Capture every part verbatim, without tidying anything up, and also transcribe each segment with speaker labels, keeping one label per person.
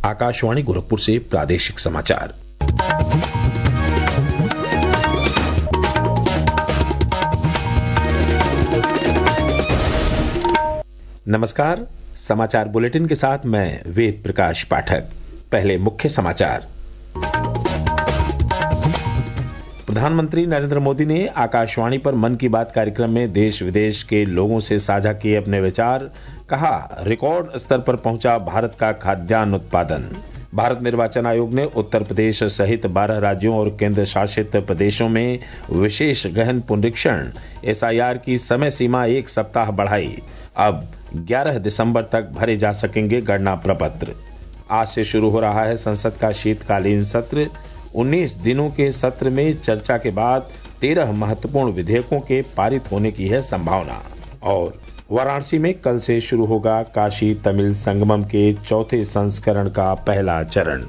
Speaker 1: आकाशवाणी गोरखपुर से प्रादेशिक समाचार। नमस्कार, समाचार बुलेटिन के साथ मैं वेद प्रकाश पाठक। पहले मुख्य समाचार। प्रधानमंत्री नरेंद्र मोदी ने आकाशवाणी पर मन की बात कार्यक्रम में देश विदेश के लोगों से साझा किए अपने विचार। कहा, रिकॉर्ड स्तर पर पहुंचा भारत का खाद्यान्न उत्पादन। भारत निर्वाचन आयोग ने उत्तर प्रदेश सहित बारह राज्यों और केंद्र शासित प्रदेशों में विशेष गहन पुनरीक्षण एस आई आर की समय सीमा एक सप्ताह बढ़ाई। अब ग्यारह दिसंबर तक भरे जा सकेंगे गणना प्रपत्र। आज से शुरू हो रहा है संसद का शीतकालीन सत्र। उन्नीस दिनों के सत्र में चर्चा के बाद तेरह महत्वपूर्ण विधेयकों के पारित होने की है संभावना। और वाराणसी में कल से शुरू होगा काशी तमिल संगमम के चौथे संस्करण का पहला चरण।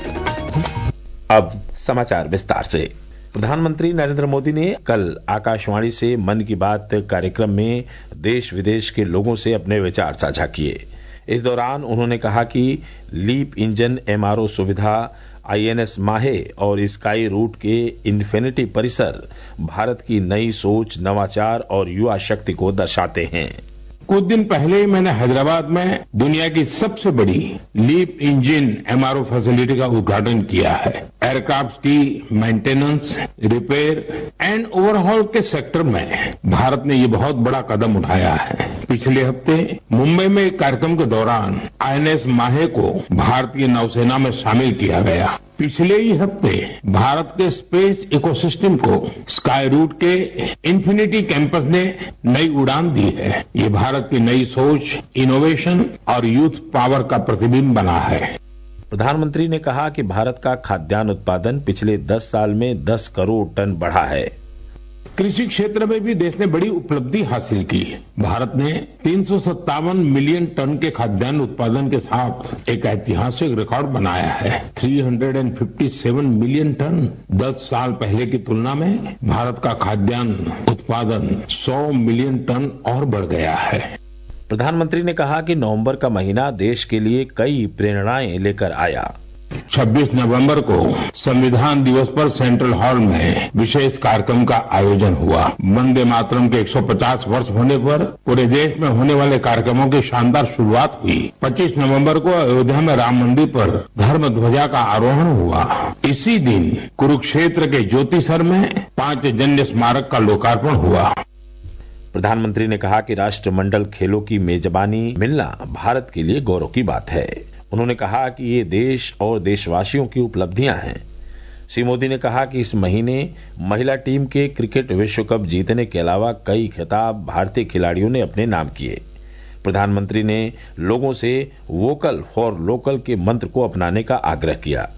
Speaker 1: अब समाचार विस्तार से। प्रधानमंत्री नरेंद्र मोदी ने कल आकाशवाणी से मन की बात कार्यक्रम में देश विदेश के लोगों से अपने विचार साझा किए। इस दौरान उन्होंने कहा कि leap engine M R O सुविधा, आई एन एस माहे और स्काई रूट के इन्फिनिटी परिसर भारत की नई सोच, नवाचार और युवा शक्ति को दर्शाते हैं।
Speaker 2: कुछ दिन पहले ही मैंने हैदराबाद में दुनिया की सबसे बड़ी leap engine M R O facility का उद्घाटन किया है। एयरक्राफ्ट की मेंटेनेंस, रिपेयर एंड ओवरहॉल के सेक्टर में भारत ने ये बहुत बड़ा कदम उठाया है। पिछले हफ्ते मुंबई में एक कार्यक्रम के दौरान आई एन एस माहे को भारतीय नौसेना में शामिल किया गया। पिछले ही हफ्ते भारत के स्पेस इकोसिस्टम को स्काई रूट के इन्फिनिटी कैंपस ने नई उड़ान दी है। ये भारत की नई सोच, इनोवेशन और यूथ पावर का प्रतिबिंब बना है।
Speaker 1: प्रधानमंत्री ने कहा कि भारत का खाद्यान्न उत्पादन पिछले दस साल में दस करोड़ टन बढ़ा है।
Speaker 2: कृषि क्षेत्र में भी देश ने बड़ी उपलब्धि हासिल की। भारत ने तीन सौ सत्तावन मिलियन टन के खाद्यान्न उत्पादन के साथ एक ऐतिहासिक रिकॉर्ड बनाया है। तीन सौ सत्तावन मिलियन टन। दस साल पहले की तुलना में भारत का खाद्यान्न उत्पादन सौ मिलियन टन और बढ़ गया है।
Speaker 1: प्रधानमंत्री ने कहा कि नवंबर का महीना देश के लिए कई प्रेरणाएं लेकर आया।
Speaker 2: छब्बीस नवंबर को संविधान दिवस पर सेंट्रल हॉल में विशेष कार्यक्रम का आयोजन हुआ। वंदे मातरम के एक सौ पचास वर्ष होने पर पूरे देश में होने वाले कार्यक्रमों की शानदार शुरुआत हुई। पच्चीस नवंबर को अयोध्या में राम मंदिर पर धर्म ध्वजा का आरोहण हुआ। इसी दिन कुरुक्षेत्र के ज्योतिसर में पांचजन्य स्मारक का लोकार्पण हुआ।
Speaker 1: प्रधानमंत्री ने कहा कि राष्ट्रमंडल खेलों की मेजबानी मिलना भारत के लिए गौरव की बात है। उन्होंने कहा कि ये देश और देशवासियों की उपलब्धियां हैं। श्री मोदी ने कहा कि इस महीने महिला टीम के क्रिकेट विश्व कप जीतने के अलावा कई खिताब भारतीय खिलाड़ियों ने अपने नाम किए। प्रधानमंत्री ने लोगों से वोकल फॉर लोकल के मंत्र को अपनाने का आग्रह किया।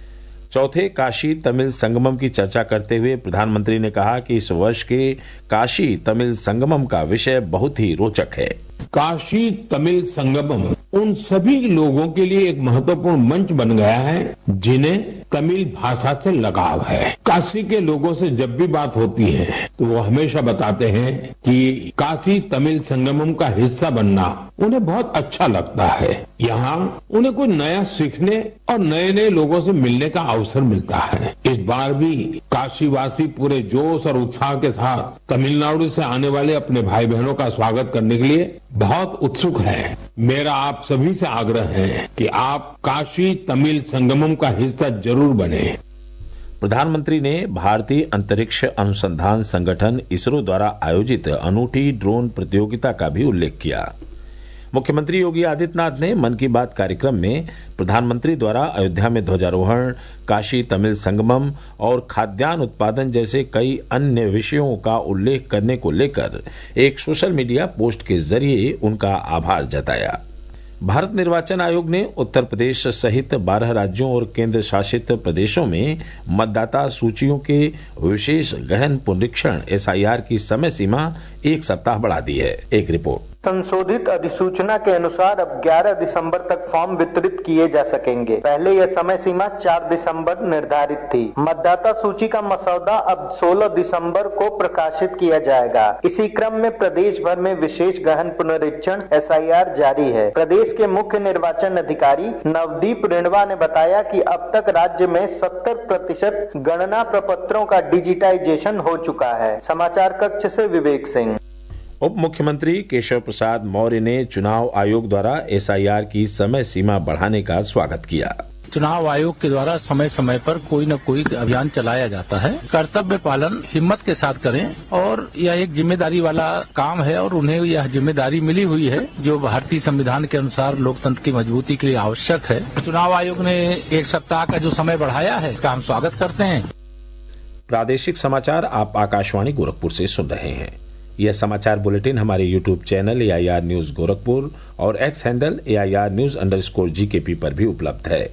Speaker 1: चौथे काशी तमिल संगमम की चर्चा करते हुए प्रधानमंत्री ने कहा कि इस वर्ष के काशी तमिल संगमम का विषय बहुत ही रोचक है।
Speaker 2: काशी तमिल संगमम उन सभी लोगों के लिए एक महत्वपूर्ण मंच बन गया है जिन्हें तमिल भाषा से लगाव है। काशी के लोगों से जब भी बात होती है तो वो हमेशा बताते हैं कि काशी तमिल संगमम का हिस्सा बनना उन्हें बहुत अच्छा लगता है। यहाँ उन्हें कोई नया सीखने और नए नए लोगों से मिलने का अवसर मिलता है। इस बार भी काशीवासी पूरे जोश और उत्साह के साथ तमिलनाडु से आने वाले अपने भाई बहनों का स्वागत करने के लिए बहुत उत्सुक है। मेरा आप सभी से आग्रह है कि आप काशी तमिल संगमम का हिस्सा जरूर बने।
Speaker 1: प्रधानमंत्री ने भारतीय अंतरिक्ष अनुसंधान संगठन इसरो द्वारा आयोजित अनूठी ड्रोन प्रतियोगिता का भी उल्लेख किया। मुख्यमंत्री योगी आदित्यनाथ ने मन की बात कार्यक्रम में प्रधानमंत्री द्वारा अयोध्या में ध्वजारोहण, काशी तमिल संगमम और खाद्यान्न उत्पादन जैसे कई अन्य विषयों का उल्लेख करने को लेकर एक सोशल मीडिया पोस्ट के जरिए उनका आभार जताया। भारत निर्वाचन आयोग ने उत्तर प्रदेश सहित बारह राज्यों और केंद्र शासित प्रदेशों में मतदाता सूचियों के विशेष गहन पुनरीक्षण एस आई आर की समय सीमा एक सप्ताह बढ़ा दी है। एक रिपोर्ट।
Speaker 3: संशोधित अधिसूचना के अनुसार अब ग्यारह दिसंबर तक फॉर्म वितरित किए जा सकेंगे। पहले यह समय सीमा चार दिसंबर निर्धारित थी। मतदाता सूची का मसौदा अब सोलह दिसंबर को प्रकाशित किया जाएगा। इसी क्रम में प्रदेश भर में विशेष गहन पुनरीक्षण एस आई आर जारी है। प्रदेश के मुख्य निर्वाचन अधिकारी नवदीप रिणवा ने बताया कि अब तक राज्य में सत्तर प्रतिशत गणना प्रपत्रों का डिजिटाइजेशन हो चुका है। समाचार कक्ष से विवेक सिंह।
Speaker 1: उप मुख्यमंत्री केशव प्रसाद मौर्य ने चुनाव आयोग द्वारा एस आई आर की समय सीमा बढ़ाने का स्वागत किया।
Speaker 4: चुनाव आयोग के द्वारा समय समय पर कोई न कोई अभियान चलाया जाता है। कर्तव्य पालन हिम्मत के साथ करें और यह एक जिम्मेदारी वाला काम है और उन्हें यह जिम्मेदारी मिली हुई है जो भारतीय संविधान के अनुसार लोकतंत्र की मजबूती के लिए आवश्यक है। चुनाव आयोग ने एक सप्ताह का जो समय बढ़ाया है इसका हम स्वागत करते हैं।
Speaker 1: प्रादेशिक समाचार आप आकाशवाणी गोरखपुर से सुन रहे हैं। यह समाचार बुलेटिन हमारे YouTube channel A I R news Gorakhpur और X handle A I R news underscore G K P पर भी उपलब्ध है।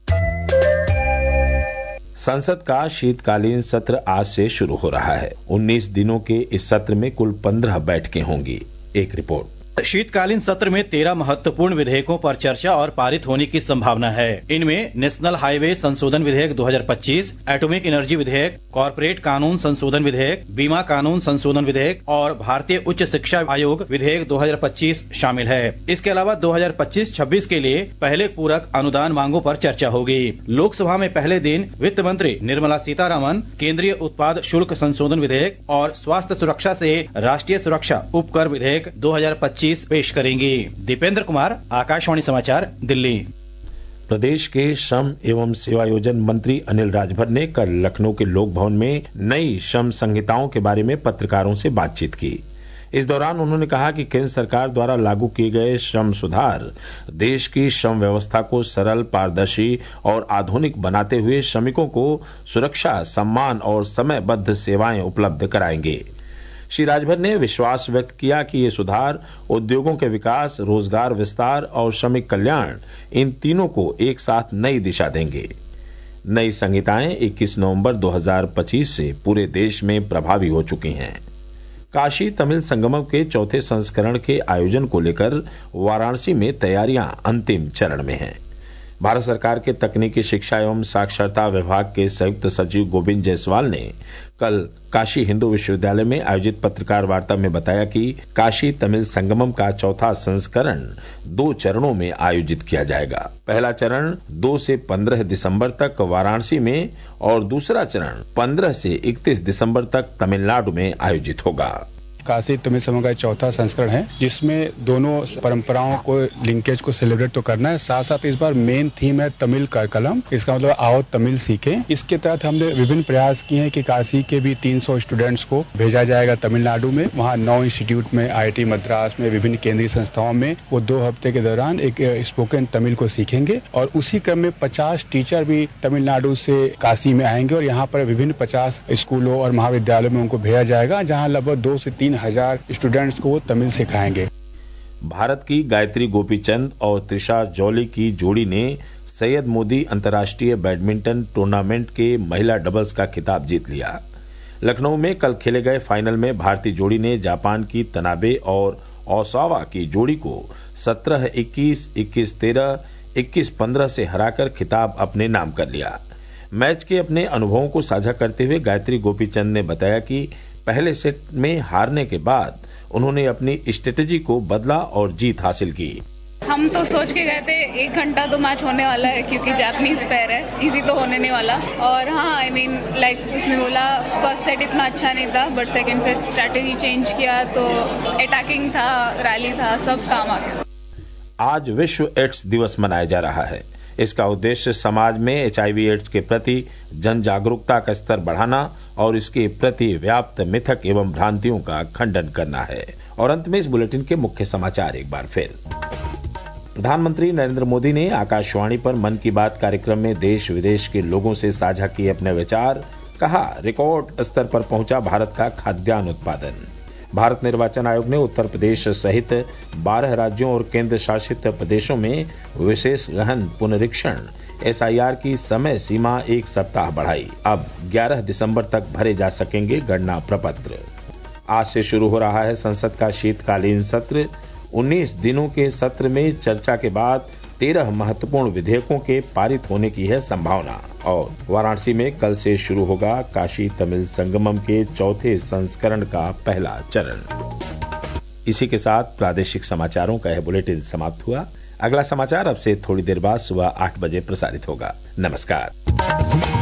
Speaker 1: संसद का शीतकालीन सत्र आज से शुरू हो रहा है। उन्नीस दिनों के इस सत्र में कुल पंद्रह बैठकें होंगी। एक रिपोर्ट।
Speaker 5: शीतकालीन सत्र में तेरह महत्वपूर्ण विधेयकों पर चर्चा और पारित होने की संभावना है। इनमें नेशनल हाईवे संशोधन विधेयक दो हज़ार पच्चीस, एटॉमिक एनर्जी विधेयक, कॉर्पोरेट कानून संशोधन विधेयक, बीमा कानून संशोधन विधेयक और भारतीय उच्च शिक्षा आयोग विधेयक दो हज़ार पच्चीस शामिल है। इसके अलावा दो हज़ार पच्चीस छब्बीस के लिए पहले पूरक अनुदान मांगों पर चर्चा होगी। लोकसभा में पहले दिन वित्त मंत्री निर्मला सीतारमन केंद्रीय उत्पाद शुल्क संशोधन विधेयक और स्वास्थ्य सुरक्षा से राष्ट्रीय सुरक्षा उपकर विधेयक दो हज़ार पच्चीस पेश करेंगी। दीपेंद्र कुमार, आकाशवाणी समाचार, दिल्ली।
Speaker 1: प्रदेश के श्रम एवं सेवायोजन मंत्री अनिल राजभर ने कल लखनऊ के लोक भवन में नई श्रम संहिताओं के बारे में पत्रकारों से बातचीत की। इस दौरान उन्होंने कहा कि केंद्र सरकार द्वारा लागू किए गए श्रम सुधार देश की श्रम व्यवस्था को सरल, पारदर्शी और आधुनिक बनाते हुए श्रमिकों को सुरक्षा, सम्मान और समयबद्ध सेवाएं उपलब्ध कराएंगे। श्री राजभर ने विश्वास व्यक्त किया कि ये सुधार उद्योगों के विकास, रोजगार विस्तार और श्रमिक कल्याण, इन तीनों को एक साथ नई दिशा देंगे। नई संहिताएं इक्कीस नवंबर दो हज़ार पच्चीस से पूरे देश में प्रभावी हो चुकी हैं। काशी तमिल संगमम के चौथे संस्करण के आयोजन को लेकर वाराणसी में तैयारियां अंतिम चरण में हैं। भारत सरकार के तकनीकी शिक्षा एवं साक्षरता विभाग के संयुक्त सचिव गोविंद जायसवाल ने कल काशी हिंदू विश्वविद्यालय में आयोजित पत्रकार वार्ता में बताया कि काशी तमिल संगमम का चौथा संस्करण दो चरणों में आयोजित किया जाएगा। पहला चरण दो से पंद्रह दिसंबर तक वाराणसी में और दूसरा चरण पंद्रह से इकतीस दिसंबर तक तमिलनाडु में आयोजित होगा।
Speaker 6: काशी तमिल संगमम का चौथा संस्करण है जिसमें दोनों परंपराओं को लिंकेज को सेलिब्रेट तो करना है, साथ साथ इस बार मेन थीम है तमिल करकलम। इसका मतलब आओ तमिल सीखें। इसके तहत हमने विभिन्न प्रयास किए हैं कि काशी के भी तीन सौ स्टूडेंट्स को भेजा जाएगा तमिलनाडु में। वहाँ नौ इंस्टीट्यूट में, आई आई टी मद्रास में, विभिन्न केंद्रीय संस्थाओं में वो दो हफ्ते के दौरान एक स्पोकन तमिल को सीखेंगे और उसी क्रम में पचास टीचर भी तमिलनाडु से काशी में आएंगे और यहाँ पर विभिन्न पचास स्कूलों और महाविद्यालयों में उनको भेजा जाएगा जहाँ लगभग दो से तीन हजार स्टूडेंट्स को वो तमिल सिखाएंगे।
Speaker 1: भारत की गायत्री गोपीचंद और त्रिशा जौली की जोड़ी ने सैयद मोदी अंतर्राष्ट्रीय बैडमिंटन टूर्नामेंट के महिला डबल्स का खिताब जीत लिया। लखनऊ में कल खेले गए फाइनल में भारतीय जोड़ी ने जापान की तनाबे और ओसावा की जोड़ी को सत्रह इक्कीस, इक्कीस तेरह, इक्कीस पंद्रह से हराकर खिताब अपने नाम कर लिया। मैच के अपने अनुभवों को साझा करते हुए गायत्री गोपीचंद ने बताया कि पहले सेट में हारने के बाद उन्होंने अपनी स्ट्रेटेजी को बदला और जीत हासिल की।
Speaker 7: हम तो सोच के गए थे एक घंटा तो मैच होने वाला है क्योंकि जापानीज पैर है, इजी तो होने नहीं वाला। और हाँ, आई मीन लाइक उसने बोला फर्स्ट सेट इतना अच्छा नहीं था but second set strategy change किया तो अटैकिंग था, रैली था, सब काम आ गया।
Speaker 1: आज विश्व एड्स दिवस मनाया जा रहा है। इसका उद्देश्य समाज में एच आई वी एड्स के प्रति जन जागरूकता का स्तर बढ़ाना और इसके प्रति व्याप्त मिथक एवं भ्रांतियों का खंडन करना है। और अंत में इस बुलेटिन के मुख्य समाचार एक बार फिर। प्रधानमंत्री नरेंद्र मोदी ने आकाशवाणी पर मन की बात कार्यक्रम में देश विदेश के लोगों से साझा किए अपने विचार। कहा, रिकॉर्ड स्तर पर पहुंचा भारत का खाद्यान्न उत्पादन। भारत निर्वाचन आयोग ने उत्तर प्रदेश सहित बारह राज्यों और केंद्र शासित प्रदेशों में विशेष गहन पुनरीक्षण एस आई आर की समय सीमा एक सप्ताह बढ़ाई। अब ग्यारह दिसंबर तक भरे जा सकेंगे गणना प्रपत्र। आज से शुरू हो रहा है संसद का शीतकालीन सत्र। उन्नीस दिनों के सत्र में चर्चा के बाद तेरह महत्वपूर्ण विधेयकों के पारित होने की है संभावना। और वाराणसी में कल से शुरू होगा काशी तमिल संगमम के चौथे संस्करण का पहला चरण। इसी के साथ प्रादेशिक समाचारों का यह बुलेटिन समाप्त हुआ। अगला समाचार अब से थोड़ी देर बाद सुबह आठ बजे प्रसारित होगा। नमस्कार।